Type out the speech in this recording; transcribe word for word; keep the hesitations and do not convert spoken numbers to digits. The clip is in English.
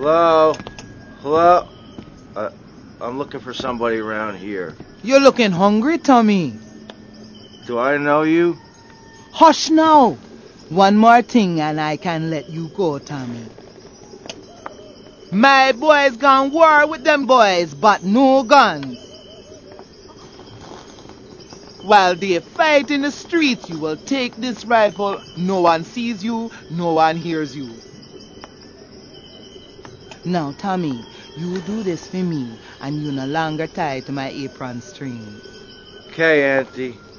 Hello? Hello? Uh, I'm looking for somebody around here. You're looking hungry, Tommy. Do I know you? Hush now. One more thing and I can let you go, Tommy. My boys gone war with them boys, but no guns. While they fight in the streets, you will take this rifle. No one sees you, no one hears you. Now, Tommy, you do this for me, and you no longer tied to my apron string. Okay, Auntie.